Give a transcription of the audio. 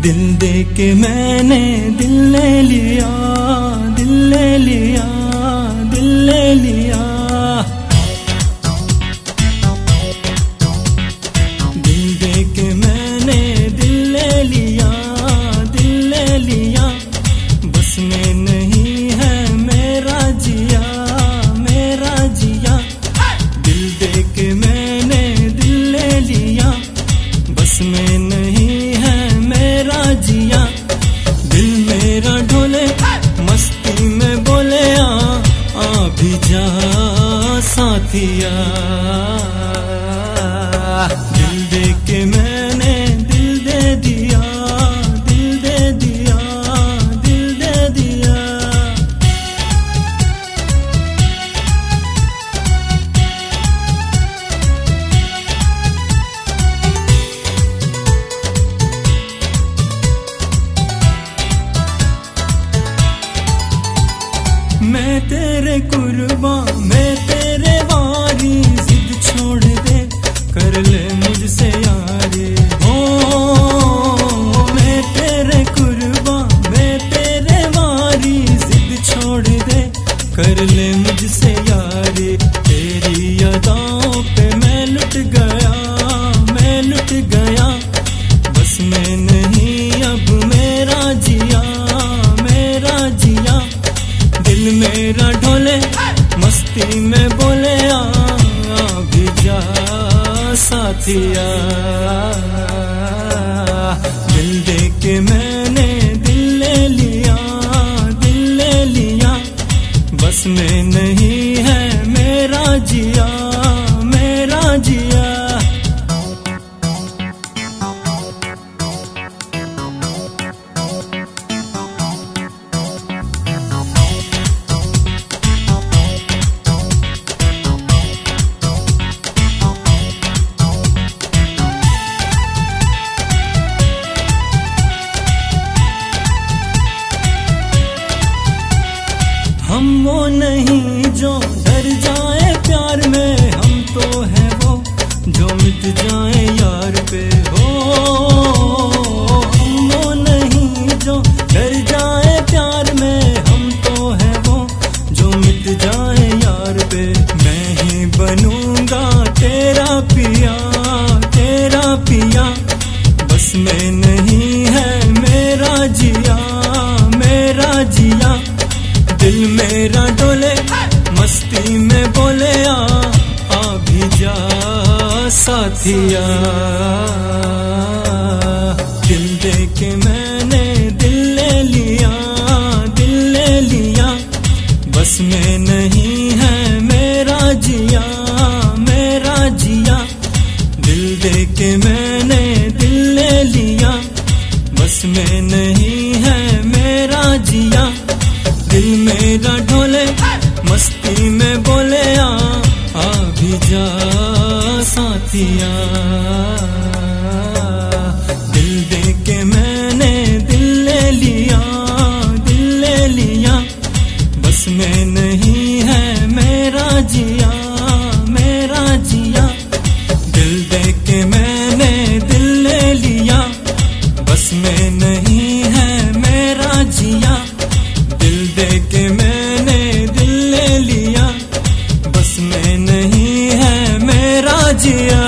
दिल दे के मैंने दिल ले लिया, दिल ले लिया, दिल ले लिया। दिल दे के मैंने दिल ले लिया, दिल ले लिया। बस में नहीं है मेरा जिया, मेरा जिया। दिल दे के मैंने दिल ले लिया, बस में नहीं है मेरा जिया। दिल मेरा ढोले मस्ती में बोले आ भी जा साथिया। दिल दे के मैंने दिल दे दिया, दिल दे दिया, दिल दे दिया। मैं तेरे कुर्बान, मैं तेरे वारी। जिद छोड़ दे, कर ले मुझसे यारी। ओ मैं तेरे कुर्बान, मैं तेरे वारी। जिद छोड़ दे, कर ले मुझसे यारी। तेरी यादों पे मैं लुट गया, मैं लुट गया। बस में नहीं अब मेरा जिया, मेरा जिया। दिल मेरा ढोले मस्ती में बोले आ भी जा साथिया। दिल दे के मैंने दिल ले लिया, दिल ले लिया। बस में नहीं है मेरा जिया, मेरा जिया। हम वो नहीं जो डर जाए प्यार में, हम तो हैं वो जो मिट जाए यार पे। हो हम वो नहीं जो डर जाए प्यार में, हम तो हैं वो जो मिट जाए यार पे। मैं ही बनूंगा तेरा पिया, तेरा पिया। बस में नहीं है मेरा जिया, मेरा जिया। दिल मेरा डोले मस्ती में बोले आ भी जा साथिया। दिल दे के मैंने दिल ले लिया, दिल ले लिया। बस में नहीं है मेरा जिया, मेरा जिया। दिल दे के मैंने दिल ले लिया, बस में नहीं है मेरा जिया। दिल मेरा ढोले मस्ती में बोले आ भी जा साथिया। दिल दे के मैंने दिल ले लिया, दिल ले लिया। बस में नहीं है मेरा जिया, मेरा जिया। दिल दे के मैंने दिल ले लिया, बस में नहीं है मेरा जिया। दिल दे के मैंने दिल ले लिया, बस में नहीं है मेरा जिया।